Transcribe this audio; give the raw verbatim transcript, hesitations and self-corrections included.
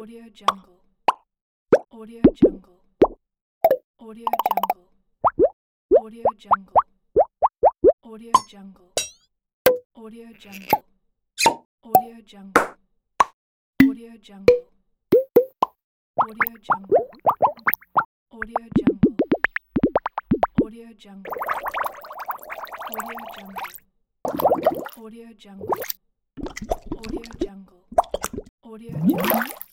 Audio Jungle. Audio Jungle. Audio Jungle. Audio Jungle. Audio Jungle. Audio Jungle. Audio Jungle. Audio Jungle. Audio Jungle. Audio Jungle. Audio Jungle. Audio Jungle. Audio Jungle. Audio Jungle. Audio Jungle.